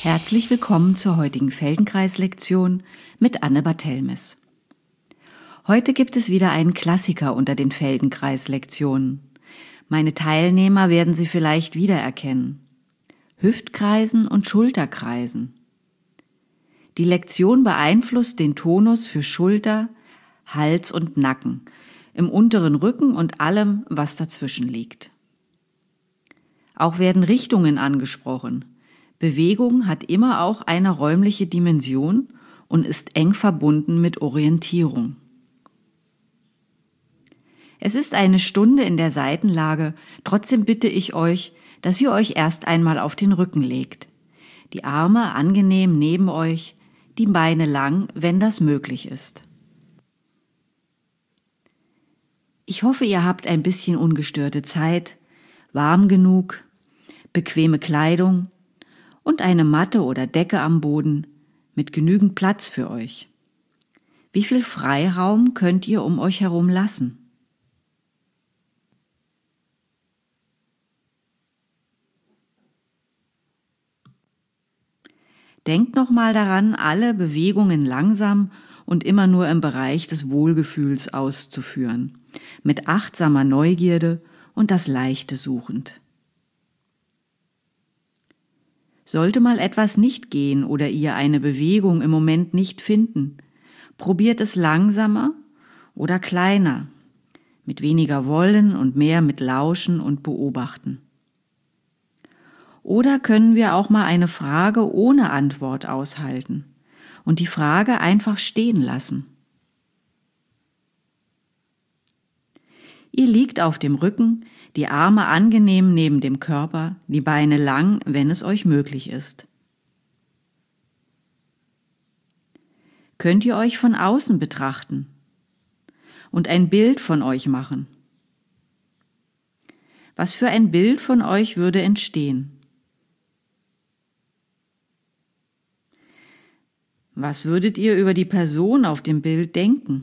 Herzlich willkommen zur heutigen Feldenkreis-Lektion mit Anne Barthelmes. Heute gibt es wieder einen Klassiker unter den Feldenkreis-Lektionen. Meine Teilnehmer werden sie vielleicht wiedererkennen. Hüftkreisen und Schulterkreisen. Die Lektion beeinflusst den Tonus für Schulter, Hals und Nacken, im unteren Rücken und allem, was dazwischen liegt. Auch werden Richtungen angesprochen. Bewegung hat immer auch eine räumliche Dimension und ist eng verbunden mit Orientierung. Es ist eine Stunde in der Seitenlage, trotzdem bitte ich euch, dass ihr euch erst einmal auf den Rücken legt. Die Arme angenehm neben euch, die Beine lang, wenn das möglich ist. Ich hoffe, ihr habt ein bisschen ungestörte Zeit, warm genug, bequeme Kleidung und eine Matte oder Decke am Boden mit genügend Platz für euch. Wie viel Freiraum könnt ihr um euch herum lassen? Denkt nochmal daran, alle Bewegungen langsam und immer nur im Bereich des Wohlgefühls auszuführen, mit achtsamer Neugierde und das Leichte suchend. Sollte mal etwas nicht gehen oder ihr eine Bewegung im Moment nicht finden, probiert es langsamer oder kleiner, mit weniger Wollen und mehr mit Lauschen und Beobachten. Oder können wir auch mal eine Frage ohne Antwort aushalten und die Frage einfach stehen lassen? Ihr liegt auf dem Rücken, die Arme angenehm neben dem Körper, die Beine lang, wenn es euch möglich ist. Könnt ihr euch von außen betrachten und ein Bild von euch machen? Was für ein Bild von euch würde entstehen? Was würdet ihr über die Person auf dem Bild denken?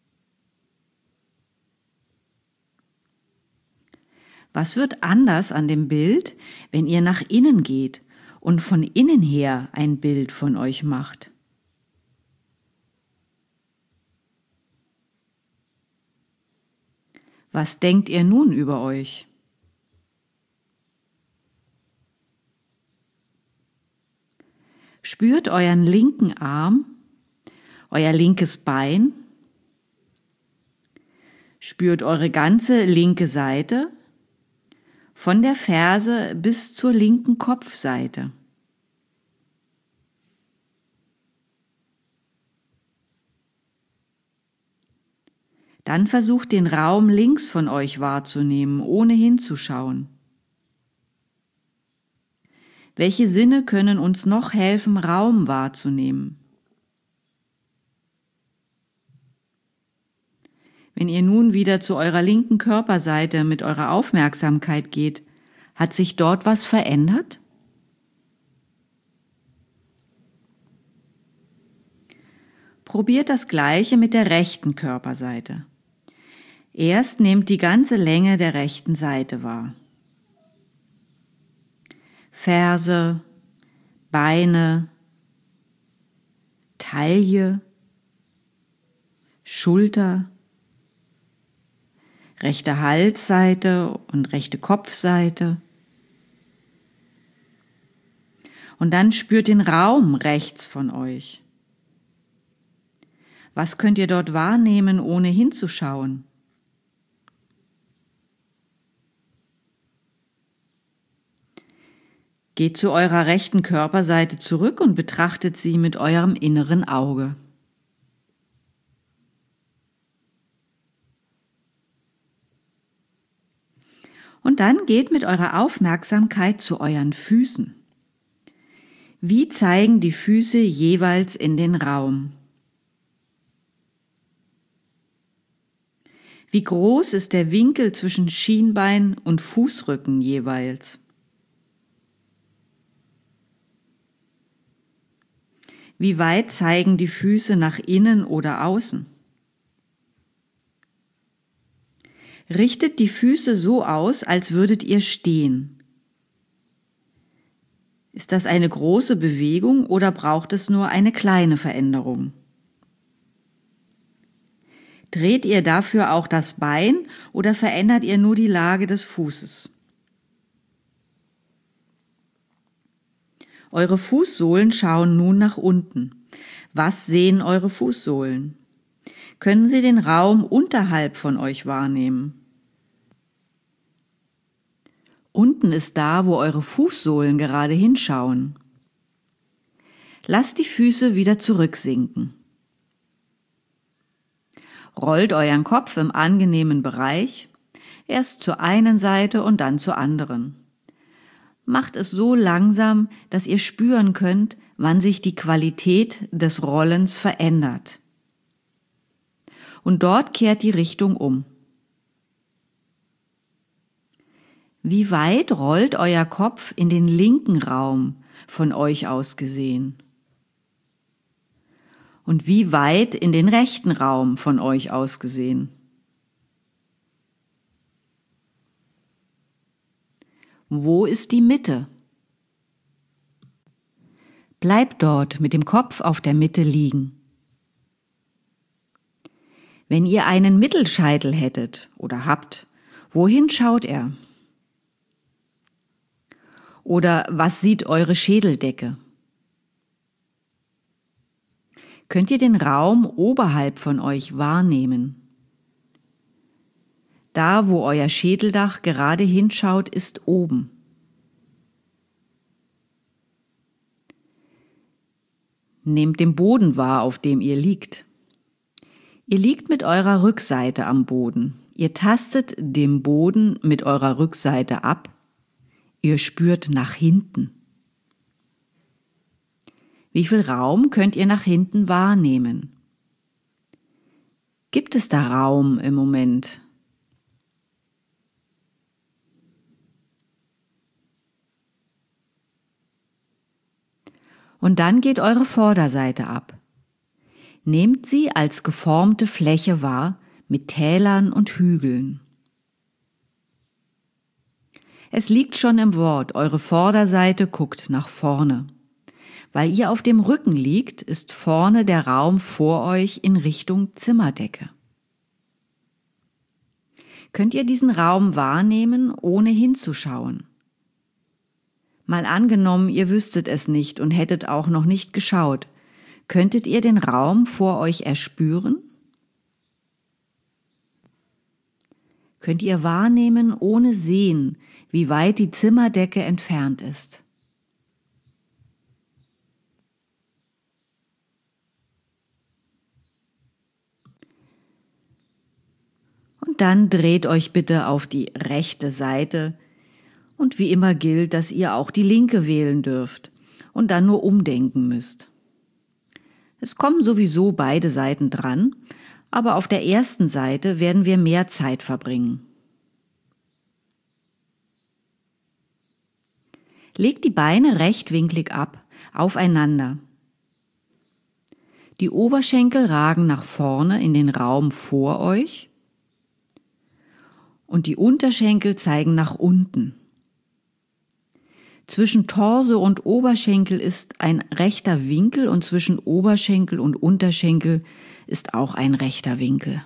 Was wird anders an dem Bild, wenn ihr nach innen geht und von innen her ein Bild von euch macht? Was denkt ihr nun über euch? Spürt euren linken Arm, euer linkes Bein, spürt eure ganze linke Seite, von der Ferse bis zur linken Kopfseite. Dann versucht den Raum links von euch wahrzunehmen, ohne hinzuschauen. Welche Sinne können uns noch helfen, Raum wahrzunehmen? Wenn ihr nun wieder zu eurer linken Körperseite mit eurer Aufmerksamkeit geht, hat sich dort was verändert? Probiert das Gleiche mit der rechten Körperseite. Erst nehmt die ganze Länge der rechten Seite wahr. Ferse, Beine, Taille, Schulter, rechte Halsseite und rechte Kopfseite. Und dann spürt den Raum rechts von euch. Was könnt ihr dort wahrnehmen, ohne hinzuschauen? Geht zu eurer rechten Körperseite zurück und betrachtet sie mit eurem inneren Auge. Und dann geht mit eurer Aufmerksamkeit zu euren Füßen. Wie zeigen die Füße jeweils in den Raum? Wie groß ist der Winkel zwischen Schienbein und Fußrücken jeweils? Wie weit zeigen die Füße nach innen oder außen? Richtet die Füße so aus, als würdet ihr stehen. Ist das eine große Bewegung oder braucht es nur eine kleine Veränderung? Dreht ihr dafür auch das Bein oder verändert ihr nur die Lage des Fußes? Eure Fußsohlen schauen nun nach unten. Was sehen eure Fußsohlen? Können Sie den Raum unterhalb von euch wahrnehmen? Unten ist da, wo eure Fußsohlen gerade hinschauen. Lasst die Füße wieder zurücksinken. Rollt euren Kopf im angenehmen Bereich, erst zur einen Seite und dann zur anderen. Macht es so langsam, dass ihr spüren könnt, wann sich die Qualität des Rollens verändert. Und dort kehrt die Richtung um. Wie weit rollt euer Kopf in den linken Raum von euch aus gesehen? Und wie weit in den rechten Raum von euch aus gesehen? Wo ist die Mitte? Bleibt dort mit dem Kopf auf der Mitte liegen. Wenn ihr einen Mittelscheitel hättet oder habt, wohin schaut er? Oder was sieht eure Schädeldecke? Könnt ihr den Raum oberhalb von euch wahrnehmen? Da, wo euer Schädeldach gerade hinschaut, ist oben. Nehmt den Boden wahr, auf dem ihr liegt. Ihr liegt mit eurer Rückseite am Boden. Ihr tastet den Boden mit eurer Rückseite ab. Ihr spürt nach hinten. Wie viel Raum könnt ihr nach hinten wahrnehmen? Gibt es da Raum im Moment? Und dann geht eure Vorderseite ab. Nehmt sie als geformte Fläche wahr mit Tälern und Hügeln. Es liegt schon im Wort, eure Vorderseite guckt nach vorne. Weil ihr auf dem Rücken liegt, ist vorne der Raum vor euch in Richtung Zimmerdecke. Könnt ihr diesen Raum wahrnehmen, ohne hinzuschauen? Mal angenommen, ihr wüsstet es nicht und hättet auch noch nicht geschaut. Könntet ihr den Raum vor euch erspüren? Könnt ihr wahrnehmen, ohne sehen, wie weit die Zimmerdecke entfernt ist? Und dann dreht euch bitte auf die rechte Seite und wie immer gilt, dass ihr auch die linke wählen dürft und dann nur umdenken müsst. Es kommen sowieso beide Seiten dran, aber auf der ersten Seite werden wir mehr Zeit verbringen. Legt die Beine rechtwinklig ab, aufeinander. Die Oberschenkel ragen nach vorne in den Raum vor euch und die Unterschenkel zeigen nach unten. Zwischen Torso und Oberschenkel ist ein rechter Winkel und zwischen Oberschenkel und Unterschenkel ist auch ein rechter Winkel.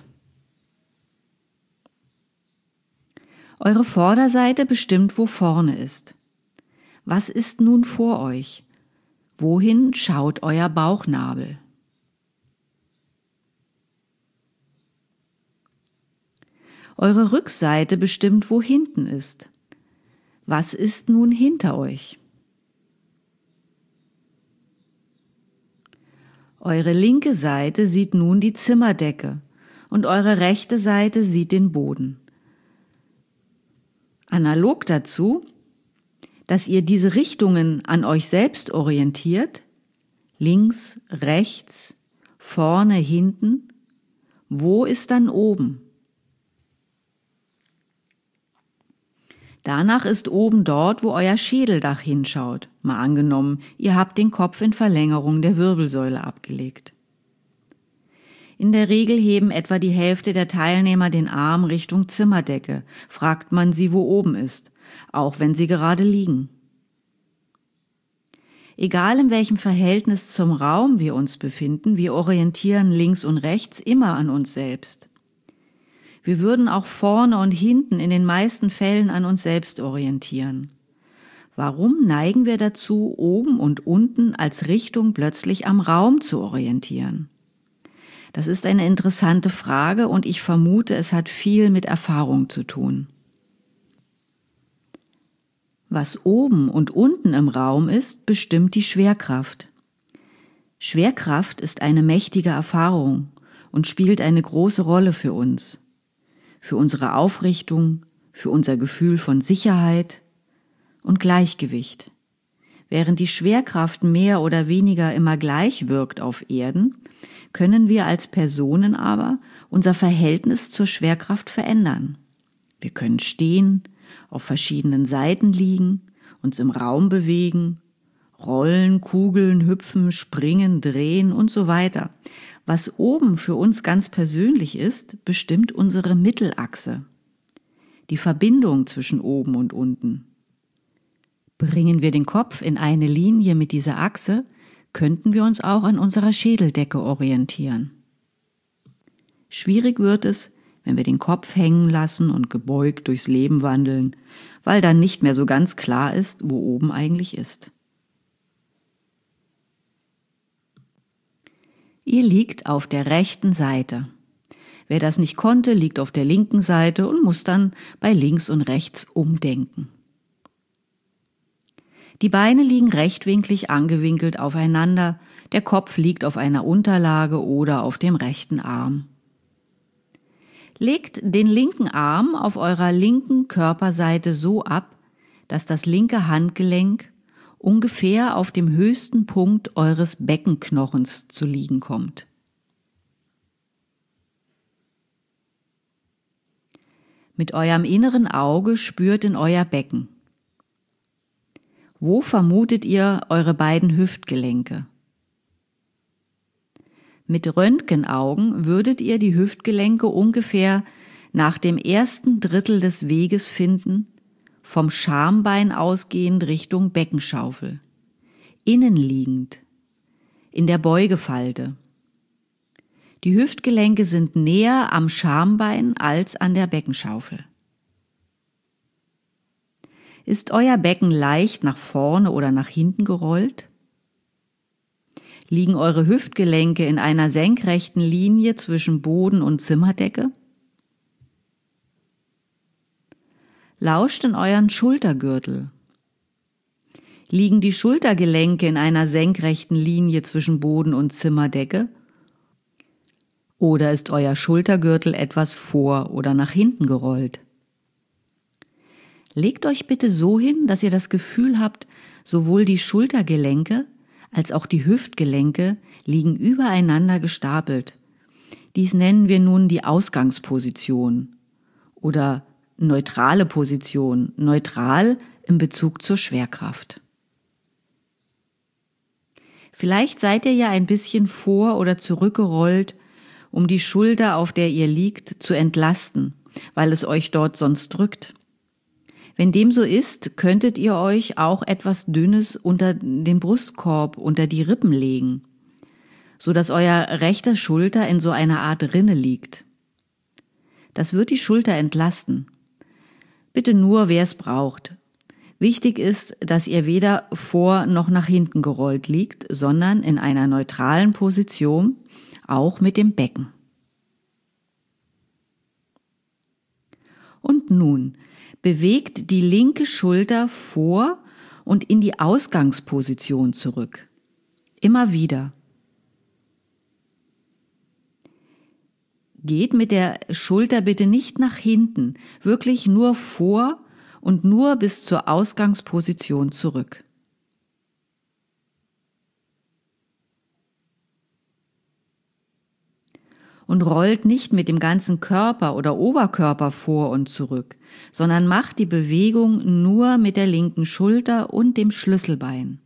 Eure Vorderseite bestimmt, wo vorne ist. Was ist nun vor euch? Wohin schaut euer Bauchnabel? Eure Rückseite bestimmt, wo hinten ist. Was ist nun hinter euch? Eure linke Seite sieht nun die Zimmerdecke und eure rechte Seite sieht den Boden. Analog dazu, dass ihr diese Richtungen an euch selbst orientiert, links, rechts, vorne, hinten, wo ist dann oben? Danach ist oben dort, wo euer Schädeldach hinschaut. Mal angenommen, ihr habt den Kopf in Verlängerung der Wirbelsäule abgelegt. In der Regel heben etwa die Hälfte der Teilnehmer den Arm Richtung Zimmerdecke. Fragt man sie, wo oben ist, auch wenn sie gerade liegen. Egal in welchem Verhältnis zum Raum wir uns befinden, wir orientieren links und rechts immer an uns selbst. Wir würden auch vorne und hinten in den meisten Fällen an uns selbst orientieren. Warum neigen wir dazu, oben und unten als Richtung plötzlich am Raum zu orientieren? Das ist eine interessante Frage und ich vermute, es hat viel mit Erfahrung zu tun. Was oben und unten im Raum ist, bestimmt die Schwerkraft. Schwerkraft ist eine mächtige Erfahrung und spielt eine große Rolle für uns. Für unsere Aufrichtung, für unser Gefühl von Sicherheit und Gleichgewicht. Während die Schwerkraft mehr oder weniger immer gleich wirkt auf Erden, können wir als Personen aber unser Verhältnis zur Schwerkraft verändern. Wir können stehen, auf verschiedenen Seiten liegen, uns im Raum bewegen, rollen, kugeln, hüpfen, springen, drehen und so weiter. Was oben für uns ganz persönlich ist, bestimmt unsere Mittelachse, die Verbindung zwischen oben und unten. Bringen wir den Kopf in eine Linie mit dieser Achse, könnten wir uns auch an unserer Schädeldecke orientieren. Schwierig wird es, wenn wir den Kopf hängen lassen und gebeugt durchs Leben wandeln, weil dann nicht mehr so ganz klar ist, wo oben eigentlich ist. Ihr liegt auf der rechten Seite. Wer das nicht konnte, liegt auf der linken Seite und muss dann bei links und rechts umdenken. Die Beine liegen rechtwinklig angewinkelt aufeinander, der Kopf liegt auf einer Unterlage oder auf dem rechten Arm. Legt den linken Arm auf eurer linken Körperseite so ab, dass das linke Handgelenk ungefähr auf dem höchsten Punkt eures Beckenknochens zu liegen kommt. Mit eurem inneren Auge spürt in euer Becken. Wo vermutet ihr eure beiden Hüftgelenke? Mit Röntgenaugen würdet ihr die Hüftgelenke ungefähr nach dem ersten Drittel des Weges finden, vom Schambein ausgehend Richtung Beckenschaufel, innen liegend, in der Beugefalte. Die Hüftgelenke sind näher am Schambein als an der Beckenschaufel. Ist euer Becken leicht nach vorne oder nach hinten gerollt? Liegen eure Hüftgelenke in einer senkrechten Linie zwischen Boden und Zimmerdecke? Lauscht in euren Schultergürtel. Liegen die Schultergelenke in einer senkrechten Linie zwischen Boden und Zimmerdecke? Oder ist euer Schultergürtel etwas vor oder nach hinten gerollt? Legt euch bitte so hin, dass ihr das Gefühl habt, sowohl die Schultergelenke als auch die Hüftgelenke liegen übereinander gestapelt. Dies nennen wir nun die Ausgangsposition oder neutrale Position, neutral in Bezug zur Schwerkraft. Vielleicht seid ihr ja ein bisschen vor- oder zurückgerollt, um die Schulter, auf der ihr liegt, zu entlasten, weil es euch dort sonst drückt. Wenn dem so ist, könntet ihr euch auch etwas Dünnes unter den Brustkorb, unter die Rippen legen, so dass euer rechter Schulter in so einer Art Rinne liegt. Das wird die Schulter entlasten. Bitte nur, wer es braucht. Wichtig ist, dass ihr weder vor noch nach hinten gerollt liegt, sondern in einer neutralen Position, auch mit dem Becken. Und nun bewegt die linke Schulter vor und in die Ausgangsposition zurück. Immer wieder. Geht mit der Schulter bitte nicht nach hinten, wirklich nur vor und nur bis zur Ausgangsposition zurück. Und rollt nicht mit dem ganzen Körper oder Oberkörper vor und zurück, sondern macht die Bewegung nur mit der linken Schulter und dem Schlüsselbein.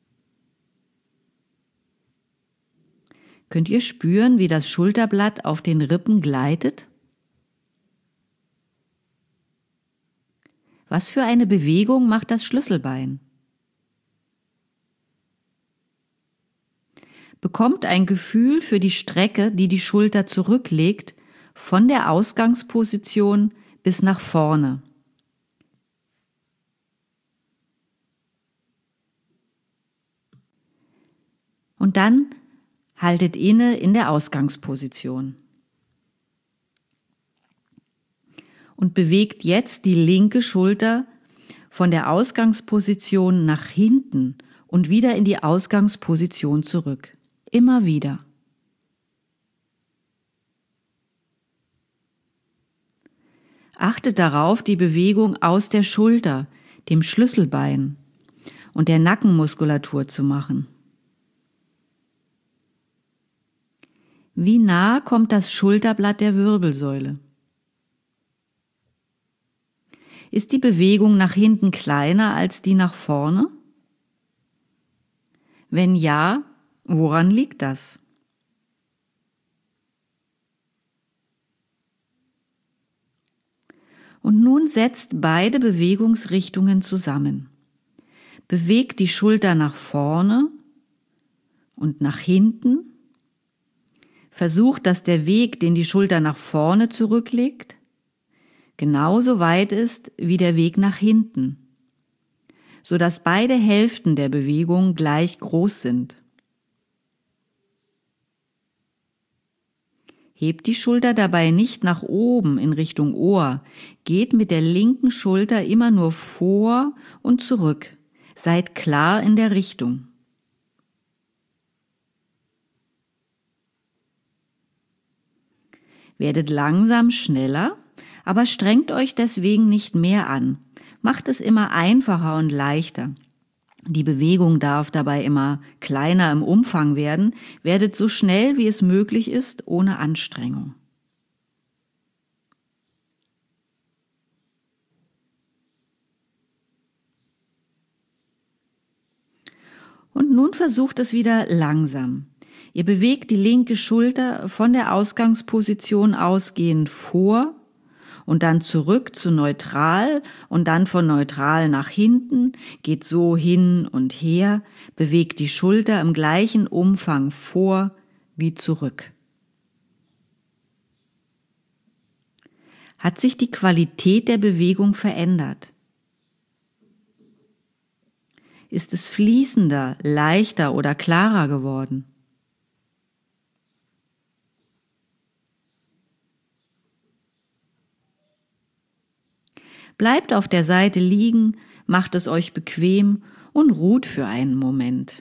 Könnt ihr spüren, wie das Schulterblatt auf den Rippen gleitet? Was für eine Bewegung macht das Schlüsselbein? Bekommt ein Gefühl für die Strecke, die die Schulter zurücklegt, von der Ausgangsposition bis nach vorne. Und dann haltet inne in der Ausgangsposition. Und bewegt jetzt die linke Schulter von der Ausgangsposition nach hinten und wieder in die Ausgangsposition zurück. Immer wieder. Achtet darauf, die Bewegung aus der Schulter, dem Schlüsselbein und der Nackenmuskulatur zu machen. Wie nah kommt das Schulterblatt der Wirbelsäule? Ist die Bewegung nach hinten kleiner als die nach vorne? Wenn ja, woran liegt das? Und nun setzt beide Bewegungsrichtungen zusammen. Bewegt die Schulter nach vorne und nach hinten. Versucht, dass der Weg, den die Schulter nach vorne zurücklegt, genauso weit ist wie der Weg nach hinten, sodass beide Hälften der Bewegung gleich groß sind. Hebt die Schulter dabei nicht nach oben in Richtung Ohr, geht mit der linken Schulter immer nur vor und zurück. Seid klar in der Richtung. Werdet langsam schneller, aber strengt euch deswegen nicht mehr an. Macht es immer einfacher und leichter. Die Bewegung darf dabei immer kleiner im Umfang werden. Werdet so schnell, wie es möglich ist, ohne Anstrengung. Und nun versucht es wieder langsam. Ihr bewegt die linke Schulter von der Ausgangsposition ausgehend vor und dann zurück zu neutral und dann von neutral nach hinten, geht so hin und her, bewegt die Schulter im gleichen Umfang vor wie zurück. Hat sich die Qualität der Bewegung verändert? Ist es fließender, leichter oder klarer geworden? Bleibt auf der Seite liegen, macht es euch bequem und ruht für einen Moment.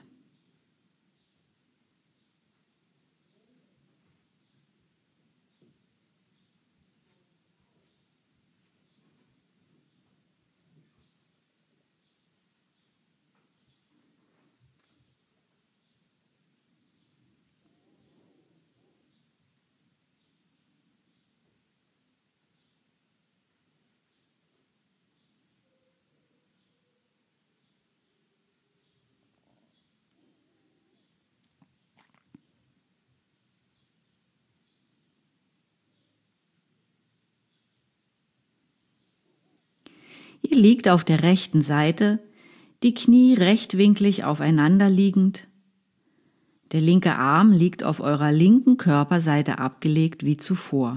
Ihr liegt auf der rechten Seite, die Knie rechtwinklig aufeinander liegend. Der linke Arm liegt auf eurer linken Körperseite abgelegt wie zuvor.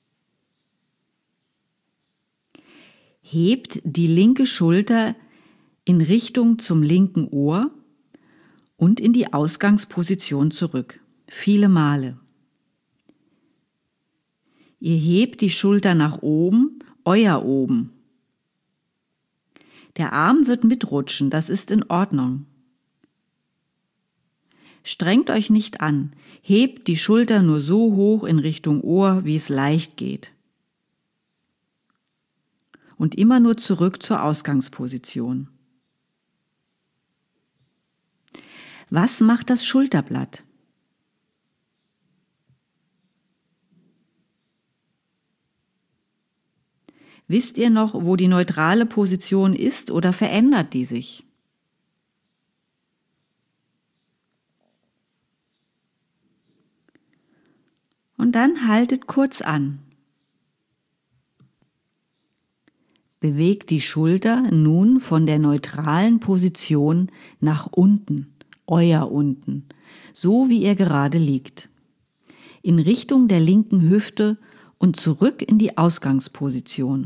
Hebt die linke Schulter in Richtung zum linken Ohr und in die Ausgangsposition zurück. Viele Male. Ihr hebt die Schulter nach oben, euer oben. Der Arm wird mitrutschen, das ist in Ordnung. Strengt euch nicht an, hebt die Schulter nur so hoch in Richtung Ohr, wie es leicht geht. Und immer nur zurück zur Ausgangsposition. Was macht das Schulterblatt? Wisst ihr noch, wo die neutrale Position ist oder verändert die sich? Und dann haltet kurz an. Bewegt die Schulter nun von der neutralen Position nach unten, euer unten, so wie ihr gerade liegt. In Richtung der linken Hüfte und zurück in die Ausgangsposition.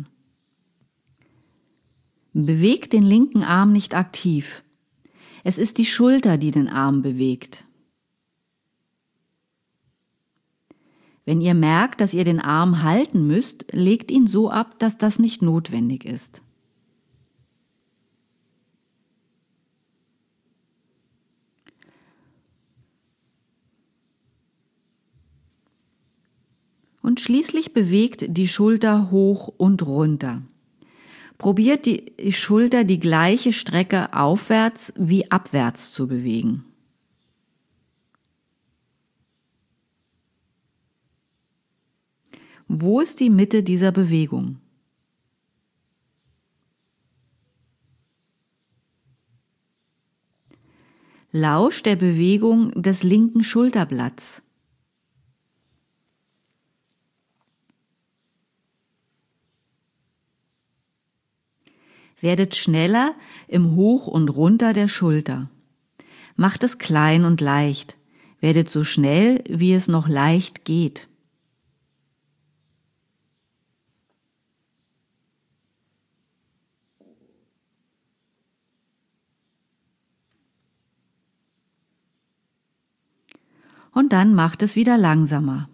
Bewegt den linken Arm nicht aktiv. Es ist die Schulter, die den Arm bewegt. Wenn ihr merkt, dass ihr den Arm halten müsst, legt ihn so ab, dass das nicht notwendig ist. Und schließlich bewegt die Schulter hoch und runter. Probiert die Schulter die gleiche Strecke aufwärts wie abwärts zu bewegen. Wo ist die Mitte dieser Bewegung? Lauscht der Bewegung des linken Schulterblatts. Werdet schneller im Hoch und Runter der Schulter. Macht es klein und leicht. Werdet so schnell, wie es noch leicht geht. Und dann macht es wieder langsamer.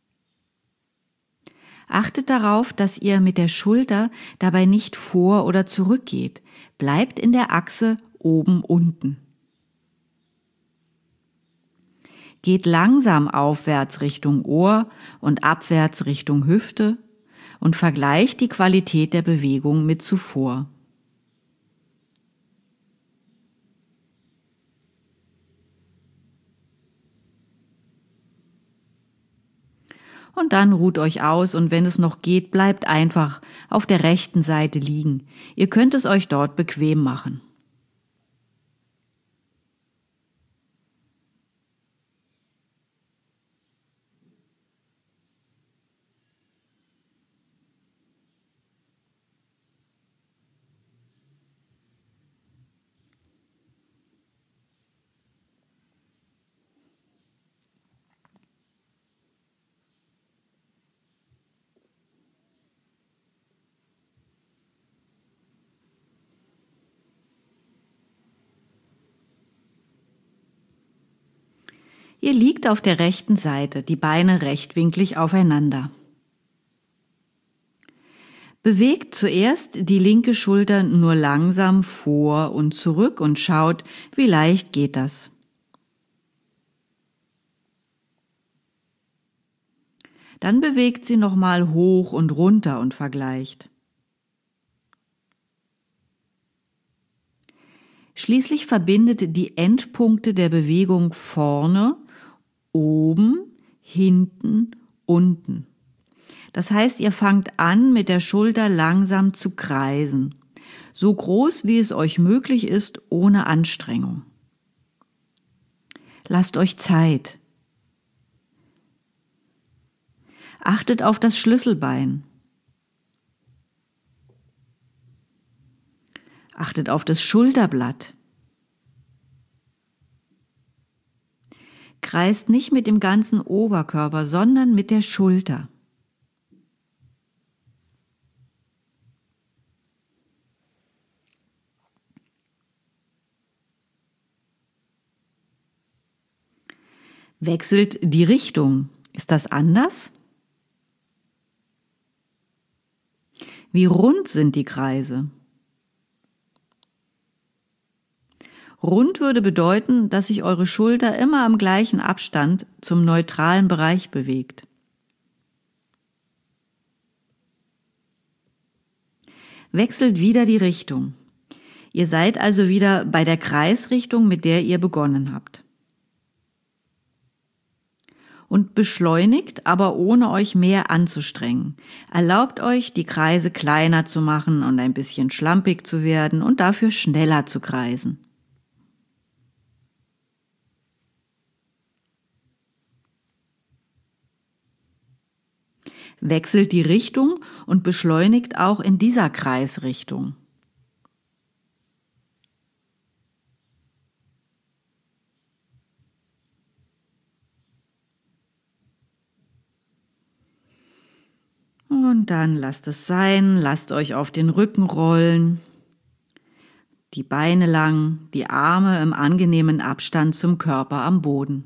Achtet darauf, dass ihr mit der Schulter dabei nicht vor oder zurück geht. Bleibt in der Achse oben-unten. Geht langsam aufwärts Richtung Ohr und abwärts Richtung Hüfte und vergleicht die Qualität der Bewegung mit zuvor. Und dann ruht euch aus und wenn es noch geht, bleibt einfach auf der rechten Seite liegen. Ihr könnt es euch dort bequem machen. Ihr liegt auf der rechten Seite, die Beine rechtwinklig aufeinander. Bewegt zuerst die linke Schulter nur langsam vor und zurück und schaut, wie leicht geht das. Dann bewegt sie nochmal hoch und runter und vergleicht. Schließlich verbindet die Endpunkte der Bewegung vorne, oben, hinten, unten. Das heißt, ihr fangt an, mit der Schulter langsam zu kreisen. So groß, wie es euch möglich ist, ohne Anstrengung. Lasst euch Zeit. Achtet auf das Schlüsselbein. Achtet auf das Schulterblatt. Kreist nicht mit dem ganzen Oberkörper, sondern mit der Schulter. Wechselt die Richtung. Ist das anders? Wie rund sind die Kreise? Rund würde bedeuten, dass sich eure Schulter immer am gleichen Abstand zum neutralen Bereich bewegt. Wechselt wieder die Richtung. Ihr seid also wieder bei der Kreisrichtung, mit der ihr begonnen habt. Und beschleunigt, aber ohne euch mehr anzustrengen. Erlaubt euch, die Kreise kleiner zu machen und ein bisschen schlampig zu werden und dafür schneller zu kreisen. Wechselt die Richtung und beschleunigt auch in dieser Kreisrichtung. Und dann lasst es sein, lasst euch auf den Rücken rollen, die Beine lang, die Arme im angenehmen Abstand zum Körper am Boden.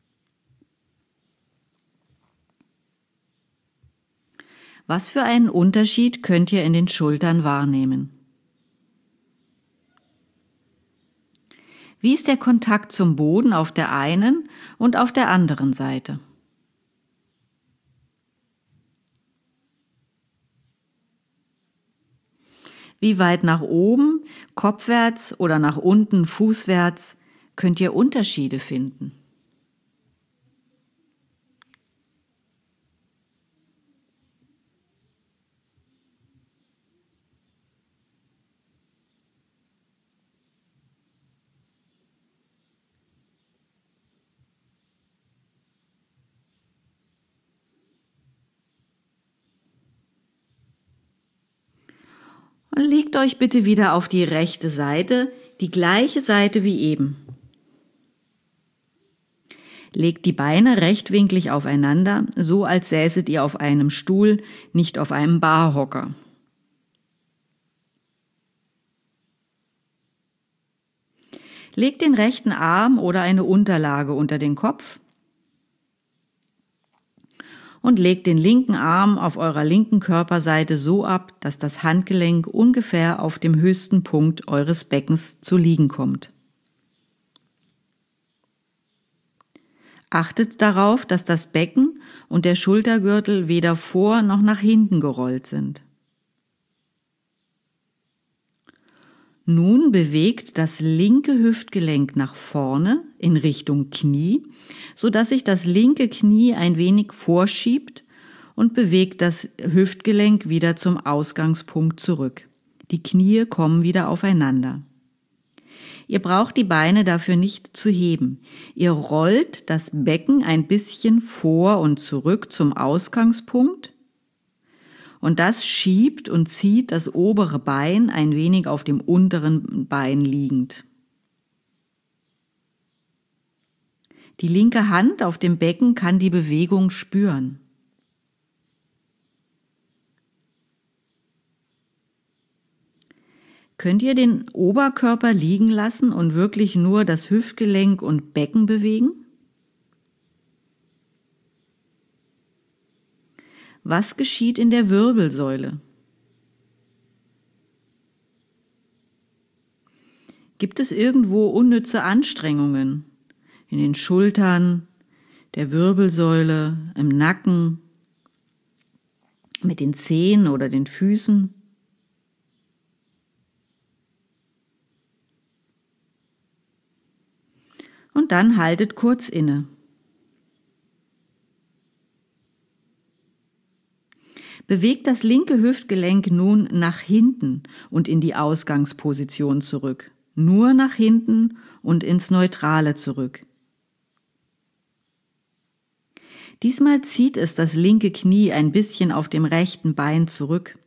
Was für einen Unterschied könnt ihr in den Schultern wahrnehmen? Wie ist der Kontakt zum Boden auf der einen und auf der anderen Seite? Wie weit nach oben, kopfwärts oder nach unten, fußwärts, könnt ihr Unterschiede finden? Und legt euch bitte wieder auf die rechte Seite, die gleiche Seite wie eben. Legt die Beine rechtwinklig aufeinander, so als säßet ihr auf einem Stuhl, nicht auf einem Barhocker. Legt den rechten Arm oder eine Unterlage unter den Kopf und legt den linken Arm auf eurer linken Körperseite so ab, dass das Handgelenk ungefähr auf dem höchsten Punkt eures Beckens zu liegen kommt. Achtet darauf, dass das Becken und der Schultergürtel weder vor noch nach hinten gerollt sind. Nun bewegt das linke Hüftgelenk nach vorne in Richtung Knie, sodass sich das linke Knie ein wenig vorschiebt und bewegt das Hüftgelenk wieder zum Ausgangspunkt zurück. Die Knie kommen wieder aufeinander. Ihr braucht die Beine dafür nicht zu heben. Ihr rollt das Becken ein bisschen vor und zurück zum Ausgangspunkt. Und das schiebt und zieht das obere Bein ein wenig auf dem unteren Bein liegend. Die linke Hand auf dem Becken kann die Bewegung spüren. Könnt ihr den Oberkörper liegen lassen und wirklich nur das Hüftgelenk und Becken bewegen? Was geschieht in der Wirbelsäule? Gibt es irgendwo unnütze Anstrengungen? In den Schultern, der Wirbelsäule, im Nacken, mit den Zehen oder den Füßen? Und dann haltet kurz inne. Bewegt das linke Hüftgelenk nun nach hinten und in die Ausgangsposition zurück. Nur nach hinten und ins Neutrale zurück. Diesmal zieht es das linke Knie ein bisschen auf dem rechten Bein zurück.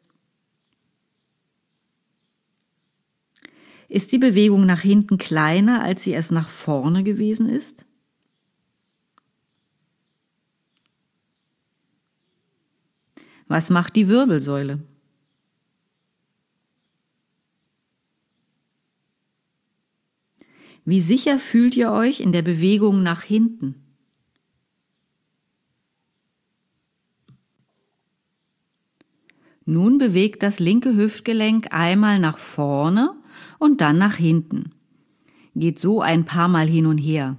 Ist die Bewegung nach hinten kleiner, als sie es nach vorne gewesen ist? Was macht die Wirbelsäule? Wie sicher fühlt ihr euch in der Bewegung nach hinten? Nun bewegt das linke Hüftgelenk einmal nach vorne und dann nach hinten. Geht so ein paar Mal hin und her.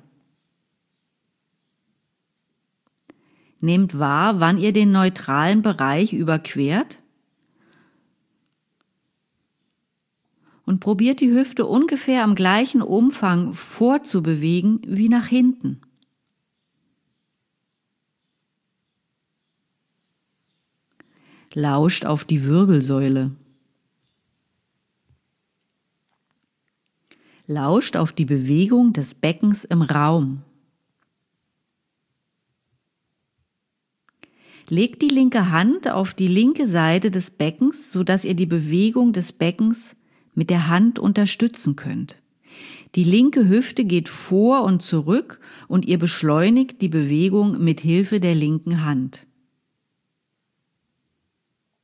Nehmt wahr, wann ihr den neutralen Bereich überquert und probiert die Hüfte ungefähr am gleichen Umfang vorzubewegen wie nach hinten. Lauscht auf die Wirbelsäule. Lauscht auf die Bewegung des Beckens im Raum. Legt die linke Hand auf die linke Seite des Beckens, sodass ihr die Bewegung des Beckens mit der Hand unterstützen könnt. Die linke Hüfte geht vor und zurück und ihr beschleunigt die Bewegung mit Hilfe der linken Hand.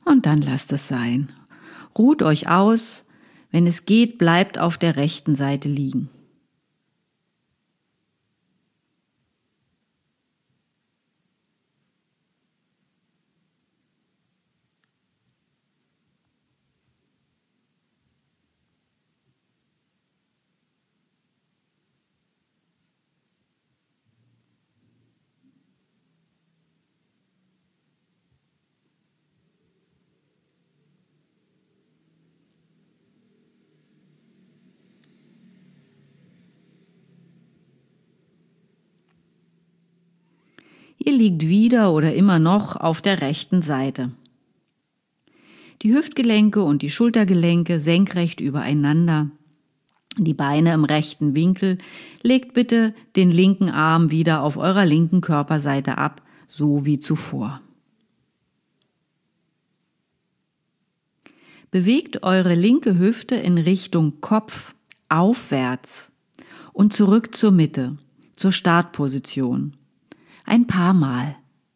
Und dann lasst es sein. Ruht euch aus. Wenn es geht, bleibt auf der rechten Seite liegen. Ihr liegt wieder oder immer noch auf der rechten Seite. Die Hüftgelenke und die Schultergelenke senkrecht übereinander. Die Beine im rechten Winkel. Legt bitte den linken Arm wieder auf eurer linken Körperseite ab, so wie zuvor. Bewegt eure linke Hüfte in Richtung Kopf aufwärts und zurück zur Mitte, zur Startposition. Ein paar Mal.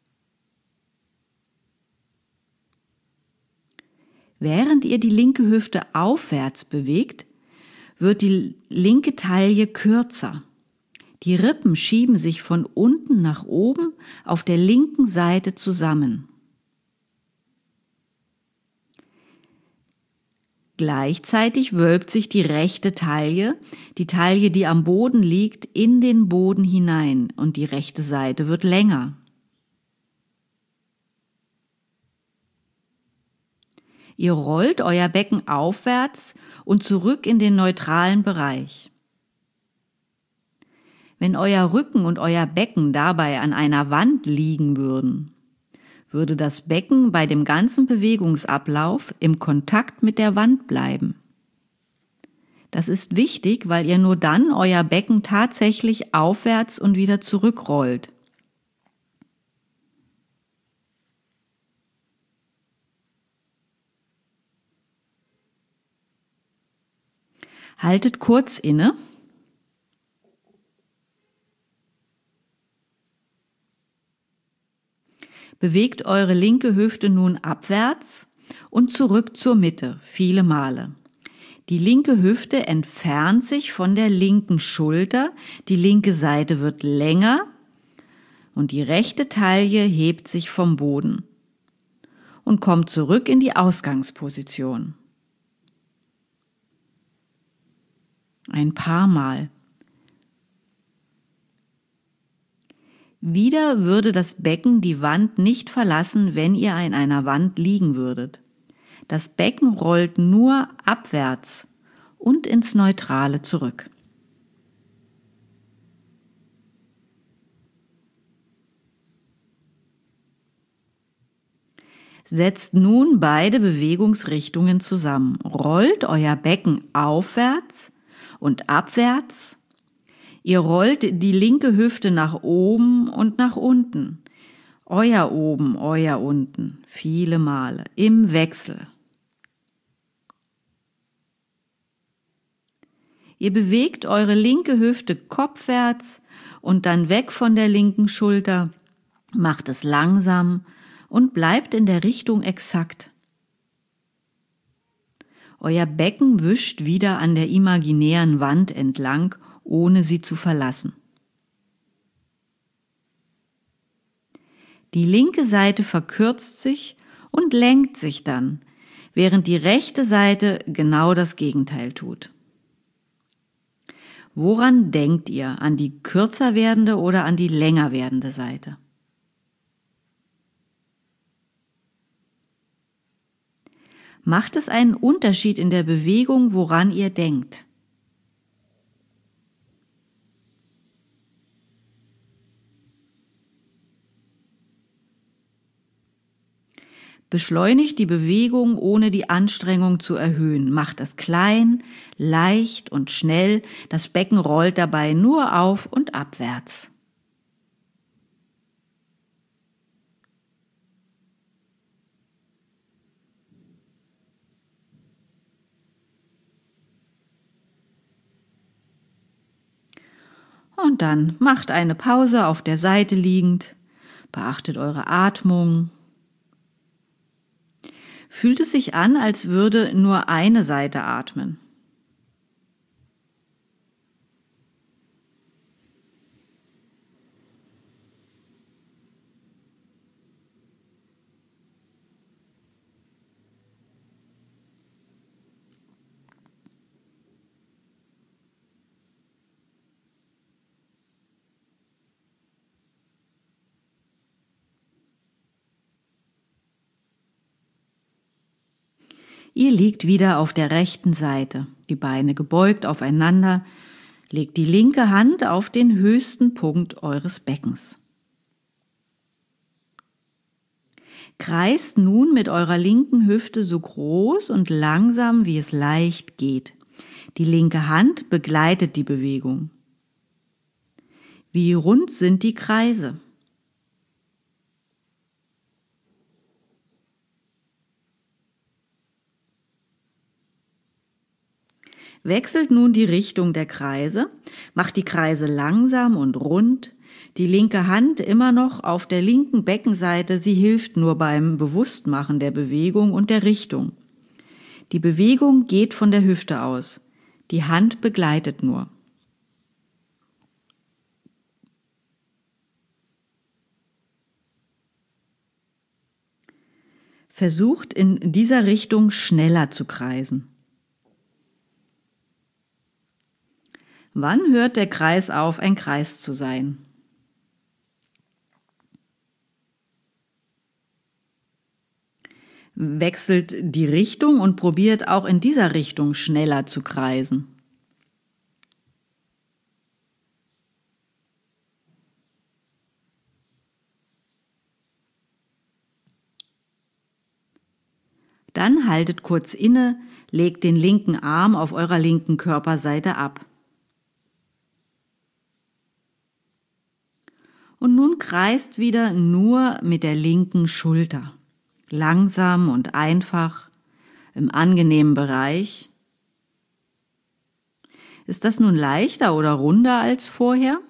Während ihr die linke Hüfte aufwärts bewegt, wird die linke Taille kürzer. Die Rippen schieben sich von unten nach oben auf der linken Seite zusammen. Gleichzeitig wölbt sich die rechte Taille, die Taille, die am Boden liegt, in den Boden hinein und die rechte Seite wird länger. Ihr rollt euer Becken aufwärts und zurück in den neutralen Bereich. Wenn euer Rücken und euer Becken dabei an einer Wand liegen würden, würde das Becken bei dem ganzen Bewegungsablauf im Kontakt mit der Wand bleiben. Das ist wichtig, weil ihr nur dann euer Becken tatsächlich aufwärts und wieder zurückrollt. Haltet kurz inne. Bewegt eure linke Hüfte nun abwärts und zurück zur Mitte, viele Male. Die linke Hüfte entfernt sich von der linken Schulter, die linke Seite wird länger und die rechte Taille hebt sich vom Boden und kommt zurück in die Ausgangsposition. Ein paar Mal. Wieder würde das Becken die Wand nicht verlassen, wenn ihr an einer Wand liegen würdet. Das Becken rollt nur abwärts und ins Neutrale zurück. Setzt nun beide Bewegungsrichtungen zusammen. Rollt euer Becken aufwärts und abwärts. Ihr rollt die linke Hüfte nach oben und nach unten. Euer oben, euer unten, viele Male, im Wechsel. Ihr bewegt eure linke Hüfte kopfwärts und dann weg von der linken Schulter. Macht es langsam und bleibt in der Richtung exakt. Euer Becken wischt wieder an der imaginären Wand entlang, ohne sie zu verlassen. Die linke Seite verkürzt sich und lenkt sich dann, während die rechte Seite genau das Gegenteil tut. Woran denkt ihr? An die kürzer werdende oder an die länger werdende Seite? Macht es einen Unterschied in der Bewegung, woran ihr denkt? Beschleunigt die Bewegung, ohne die Anstrengung zu erhöhen. Macht es klein, leicht und schnell. Das Becken rollt dabei nur auf und abwärts. Und dann macht eine Pause auf der Seite liegend. Beachtet eure Atmung. Fühlt es sich an, als würde nur eine Seite atmen. Ihr liegt wieder auf der rechten Seite, die Beine gebeugt aufeinander, legt die linke Hand auf den höchsten Punkt eures Beckens. Kreist nun mit eurer linken Hüfte so groß und langsam, wie es leicht geht. Die linke Hand begleitet die Bewegung. Wie rund sind die Kreise? Wechselt nun die Richtung der Kreise, macht die Kreise langsam und rund, die linke Hand immer noch auf der linken Beckenseite, sie hilft nur beim Bewusstmachen der Bewegung und der Richtung. Die Bewegung geht von der Hüfte aus, die Hand begleitet nur. Versucht in dieser Richtung schneller zu kreisen. Wann hört der Kreis auf, ein Kreis zu sein? Wechselt die Richtung und probiert auch in dieser Richtung schneller zu kreisen. Dann haltet kurz inne, legt den linken Arm auf eurer linken Körperseite ab. Und nun kreist wieder nur mit der linken Schulter. Langsam und einfach, im angenehmen Bereich. Ist das nun leichter oder runder als vorher?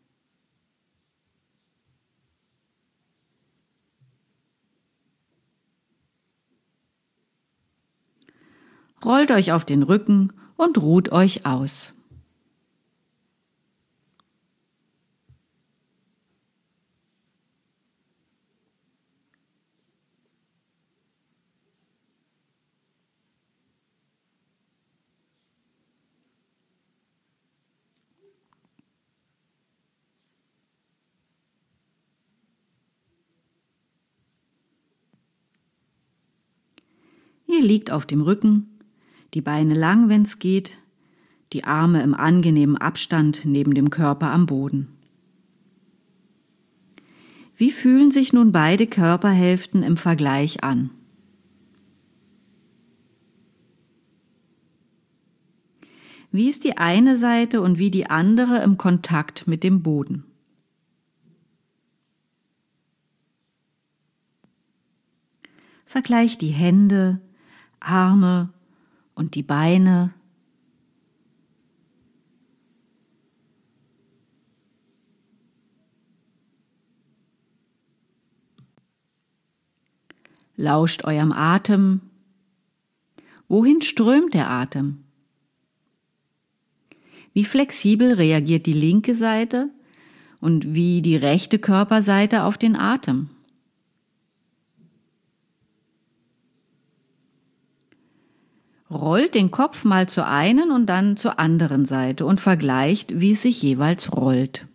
Rollt euch auf den Rücken und ruht euch aus. Ihr liegt auf dem Rücken, die Beine lang, wenn es geht, die Arme im angenehmen Abstand neben dem Körper am Boden. Wie fühlen sich nun beide Körperhälften im Vergleich an? Wie ist die eine Seite und wie die andere im Kontakt mit dem Boden? Vergleicht die Hände, Arme und die Beine. Lauscht eurem Atem. Wohin strömt der Atem? Wie flexibel reagiert die linke Seite und wie die rechte Körperseite auf den Atem? Rollt den Kopf mal zur einen und dann zur anderen Seite und vergleicht, wie es sich jeweils rollt.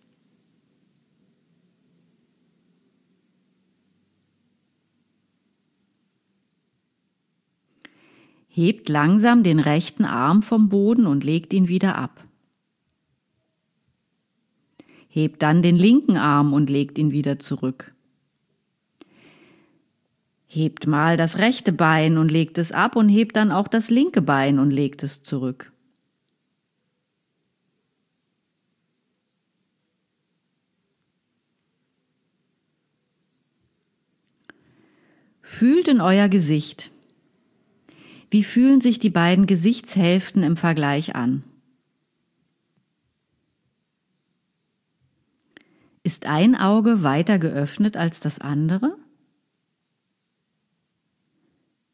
Hebt langsam den rechten Arm vom Boden und legt ihn wieder ab. Hebt dann den linken Arm und legt ihn wieder zurück. Hebt mal das rechte Bein und legt es ab und hebt dann auch das linke Bein und legt es zurück. Fühlt in euer Gesicht. Wie fühlen sich die beiden Gesichtshälften im Vergleich an? Ist ein Auge weiter geöffnet als das andere?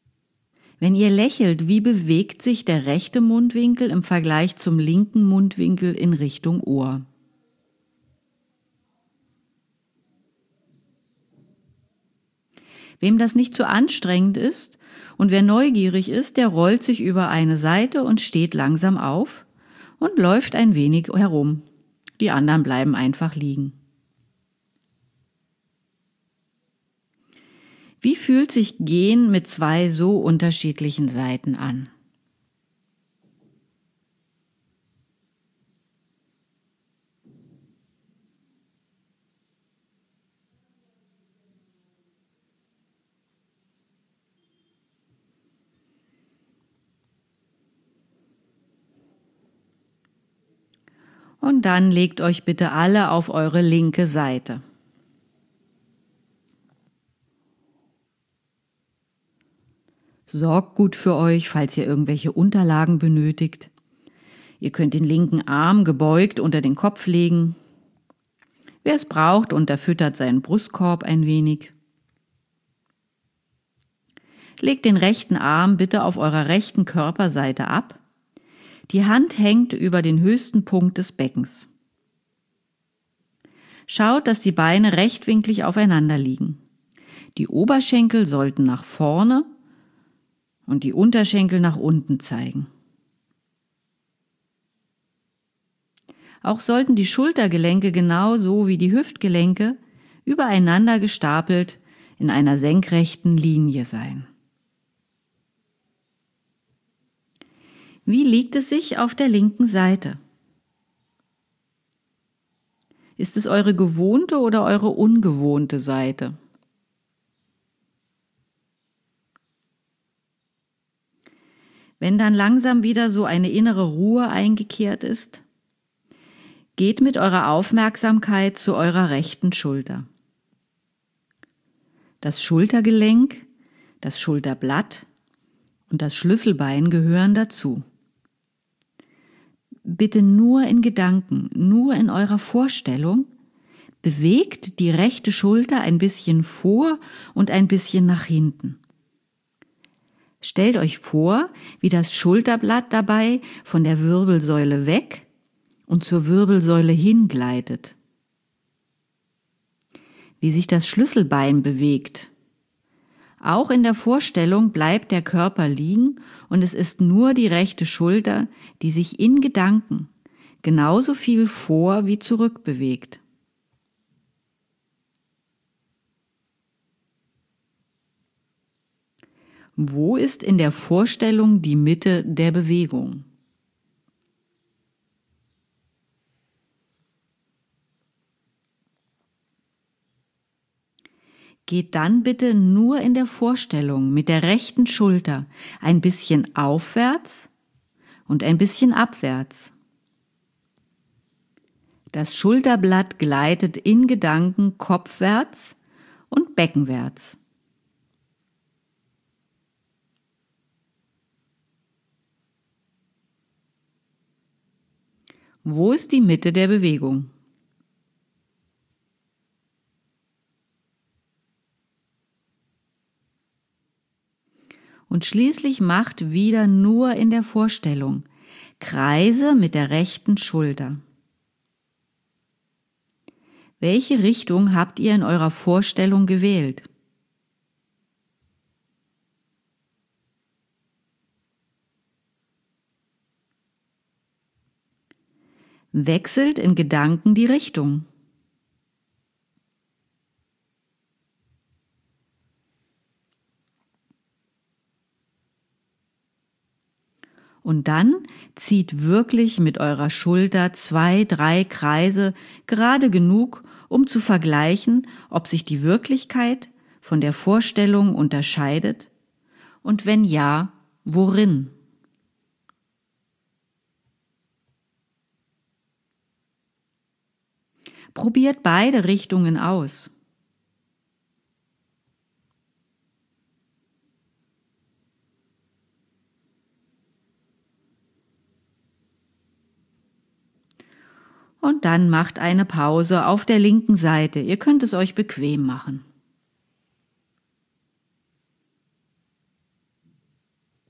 Wenn ihr lächelt, wie bewegt sich der rechte Mundwinkel im Vergleich zum linken Mundwinkel in Richtung Ohr? Wem das nicht zu anstrengend ist und wer neugierig ist, der rollt sich über eine Seite und steht langsam auf und läuft ein wenig herum. Die anderen bleiben einfach liegen. Wie fühlt sich Gehen mit zwei so unterschiedlichen Seiten an? Und dann legt euch bitte alle auf eure linke Seite. Sorgt gut für euch, falls ihr irgendwelche Unterlagen benötigt. Ihr könnt den linken Arm gebeugt unter den Kopf legen. Wer es braucht, unterfüttert seinen Brustkorb ein wenig. Legt den rechten Arm bitte auf eurer rechten Körperseite ab. Die Hand hängt über den höchsten Punkt des Beckens. Schaut, dass die Beine rechtwinklig aufeinander liegen. Die Oberschenkel sollten nach vorne und die Unterschenkel nach unten zeigen. Auch sollten die Schultergelenke genauso wie die Hüftgelenke übereinander gestapelt in einer senkrechten Linie sein. Wie liegt es sich auf der linken Seite? Ist es eure gewohnte oder eure ungewohnte Seite? Wenn dann langsam wieder so eine innere Ruhe eingekehrt ist, geht mit eurer Aufmerksamkeit zu eurer rechten Schulter. Das Schultergelenk, das Schulterblatt und das Schlüsselbein gehören dazu. Bitte nur in Gedanken, nur in eurer Vorstellung, bewegt die rechte Schulter ein bisschen vor und ein bisschen nach hinten. Stellt euch vor, wie das Schulterblatt dabei von der Wirbelsäule weg und zur Wirbelsäule hingleitet. Wie sich das Schlüsselbein bewegt. Auch in der Vorstellung bleibt der Körper liegen und es ist nur die rechte Schulter, die sich in Gedanken genauso viel vor wie zurück bewegt. Wo ist in der Vorstellung die Mitte der Bewegung? Geht dann bitte nur in der Vorstellung mit der rechten Schulter ein bisschen aufwärts und ein bisschen abwärts. Das Schulterblatt gleitet in Gedanken kopfwärts und beckenwärts. Wo ist die Mitte der Bewegung? Und schließlich macht wieder nur in der Vorstellung Kreise mit der rechten Schulter. Welche Richtung habt ihr in eurer Vorstellung gewählt? Wechselt in Gedanken die Richtung. Und dann zieht wirklich mit eurer Schulter 2, 3 Kreise, gerade genug, um zu vergleichen, ob sich die Wirklichkeit von der Vorstellung unterscheidet und wenn ja, worin? Probiert beide Richtungen aus. Und dann macht eine Pause auf der linken Seite. Ihr könnt es euch bequem machen.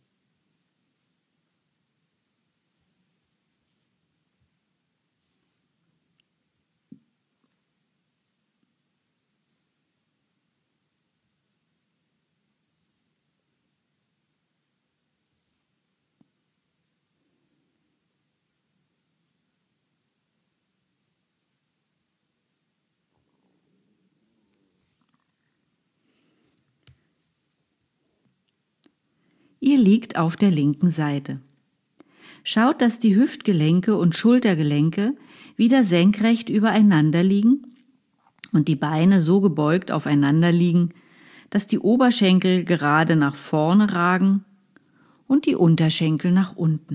Ihr liegt auf der linken Seite. Schaut, dass die Hüftgelenke und Schultergelenke wieder senkrecht übereinander liegen und die Beine so gebeugt aufeinander liegen, dass die Oberschenkel gerade nach vorne ragen und die Unterschenkel nach unten.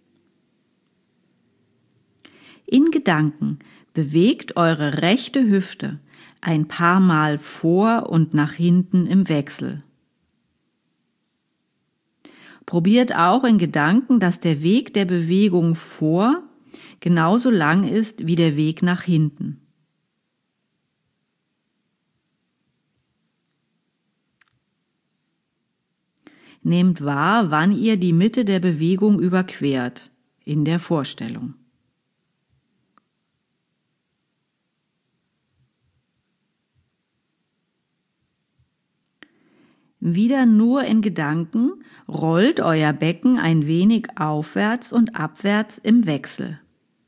In Gedanken bewegt eure rechte Hüfte ein paar Mal vor und nach hinten im Wechsel. Probiert auch in Gedanken, dass der Weg der Bewegung vor genauso lang ist wie der Weg nach hinten. Nehmt wahr, wann ihr die Mitte der Bewegung überquert, in der Vorstellung. Wieder nur in Gedanken rollt euer Becken ein wenig aufwärts und abwärts im Wechsel.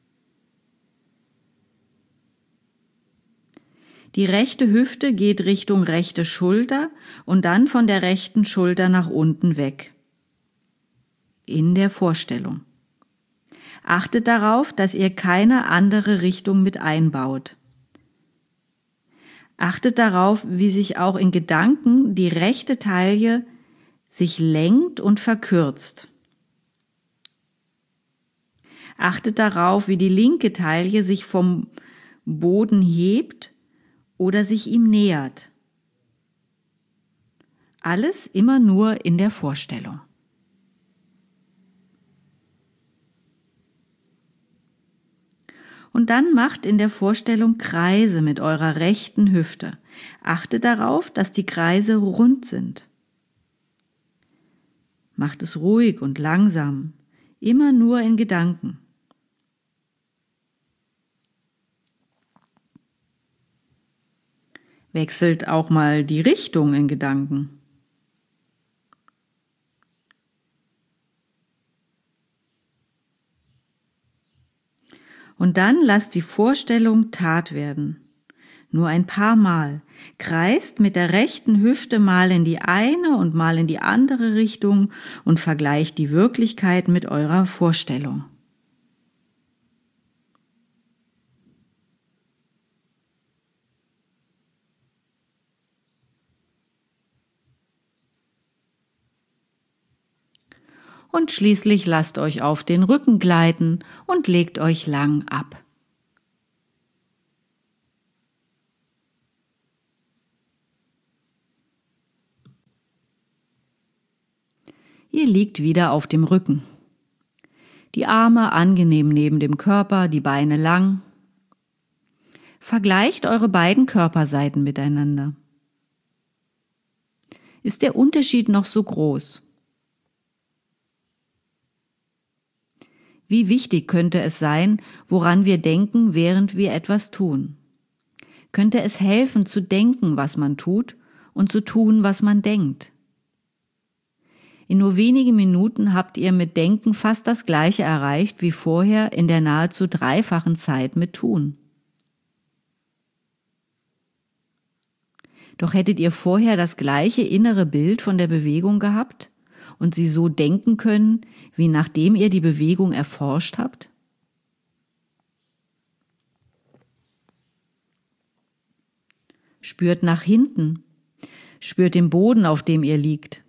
Die rechte Hüfte geht Richtung rechte Schulter und dann von der rechten Schulter nach unten weg. In der Vorstellung. Achtet darauf, dass ihr keine andere Richtung mit einbaut. Achtet darauf, wie sich auch in Gedanken die rechte Taille sich lenkt und verkürzt. Achtet darauf, wie die linke Taille sich vom Boden hebt oder sich ihm nähert. Alles immer nur in der Vorstellung. Und dann macht in der Vorstellung Kreise mit eurer rechten Hüfte. Achtet darauf, dass die Kreise rund sind. Macht es ruhig und langsam, immer nur in Gedanken. Wechselt auch mal die Richtung in Gedanken. Und dann lasst die Vorstellung Tat werden. Nur ein paar Mal. Kreist mit der rechten Hüfte mal in die eine und mal in die andere Richtung und vergleicht die Wirklichkeit mit eurer Vorstellung. Und schließlich lasst euch auf den Rücken gleiten und legt euch lang ab. Ihr liegt wieder auf dem Rücken. Die Arme angenehm neben dem Körper, die Beine lang. Vergleicht eure beiden Körperseiten miteinander. Ist der Unterschied noch so groß? Wie wichtig könnte es sein, woran wir denken, während wir etwas tun? Könnte es helfen, zu denken, was man tut, und zu tun, was man denkt? In nur wenigen Minuten habt ihr mit Denken fast das Gleiche erreicht wie vorher in der nahezu dreifachen Zeit mit Tun. Doch hättet ihr vorher das gleiche innere Bild von der Bewegung gehabt und sie so denken können, wie nachdem ihr die Bewegung erforscht habt? Spürt nach hinten, spürt den Boden, auf dem ihr liegt.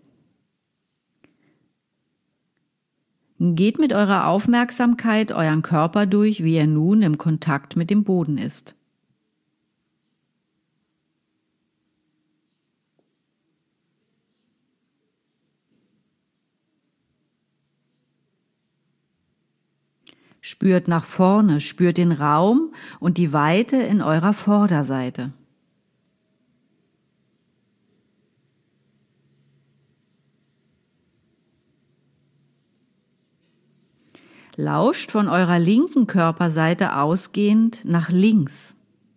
Geht mit eurer Aufmerksamkeit euren Körper durch, wie er nun im Kontakt mit dem Boden ist. Spürt nach vorne, spürt den Raum und die Weite in eurer Vorderseite. Lauscht von eurer linken Körperseite ausgehend nach links.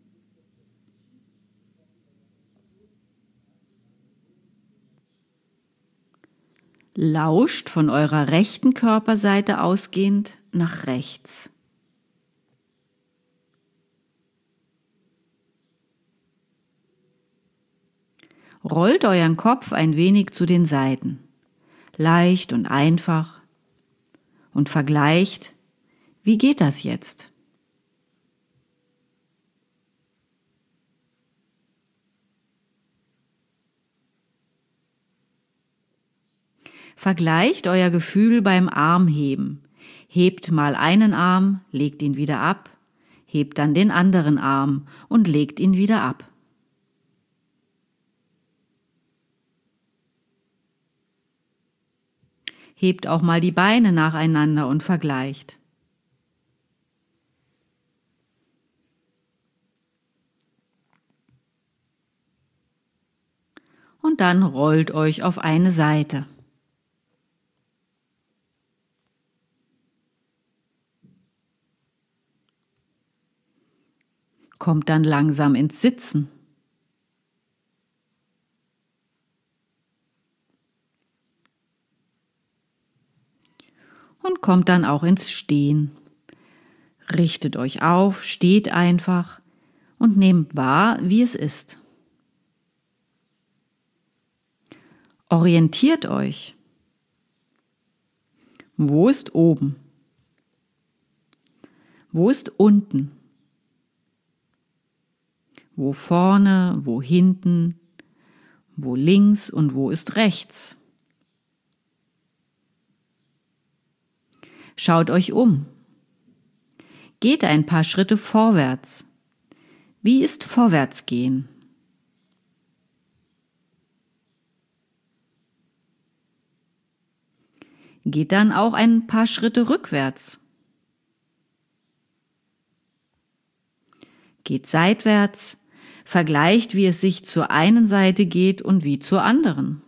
Lauscht von eurer rechten Körperseite ausgehend nach rechts. Rollt euren Kopf ein wenig zu den Seiten. leicht und einfach und vergleicht, wie geht das jetzt? Vergleicht euer Gefühl beim Armheben. Hebt mal einen Arm, legt ihn wieder ab, hebt dann den anderen Arm und legt ihn wieder ab. Hebt auch mal die Beine nacheinander und vergleicht. Und dann rollt euch auf eine Seite. Kommt dann langsam ins Sitzen. Und kommt dann auch ins Stehen. Richtet euch auf, steht einfach und nehmt wahr, wie es ist. Orientiert euch. Wo ist oben? Wo ist unten? Wo vorne, wo hinten, wo links und wo ist rechts? Schaut euch um. Geht ein paar Schritte vorwärts. Wie ist Vorwärtsgehen? Geht dann auch ein paar Schritte rückwärts. Geht seitwärts, vergleicht, wie es sich zur einen Seite geht und wie zur anderen.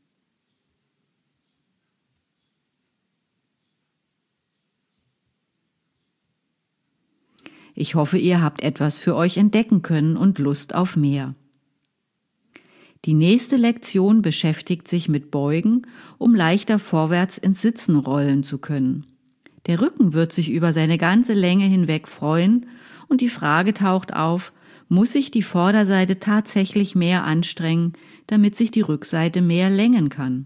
Ich hoffe, ihr habt etwas für euch entdecken können und Lust auf mehr. Die nächste Lektion beschäftigt sich mit Beugen, um leichter vorwärts ins Sitzen rollen zu können. Der Rücken wird sich über seine ganze Länge hinweg freuen und die Frage taucht auf, muss sich die Vorderseite tatsächlich mehr anstrengen, damit sich die Rückseite mehr längen kann?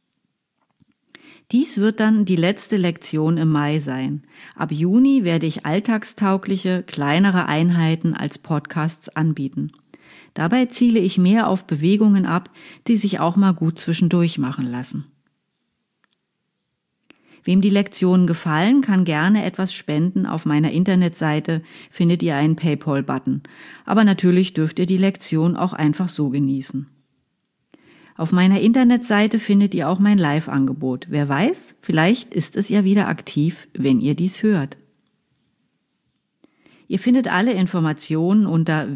Dies wird dann die letzte Lektion im Mai sein. Ab Juni werde ich alltagstaugliche, kleinere Einheiten als Podcasts anbieten. Dabei ziele ich mehr auf Bewegungen ab, die sich auch mal gut zwischendurch machen lassen. Wem die Lektionen gefallen, kann gerne etwas spenden. Auf meiner Internetseite findet ihr einen PayPal-Button. Aber natürlich dürft ihr die Lektion auch einfach so genießen. Auf meiner Internetseite findet ihr auch mein Live-Angebot. Wer weiß, vielleicht ist es ja wieder aktiv, wenn ihr dies hört. Ihr findet alle Informationen unter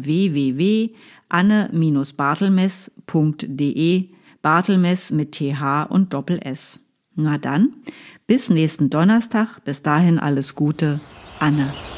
www.anne-bartelmess.de, Bartelmess mit TH und Doppel-S. Na dann, bis nächsten Donnerstag. Bis dahin alles Gute, Anne.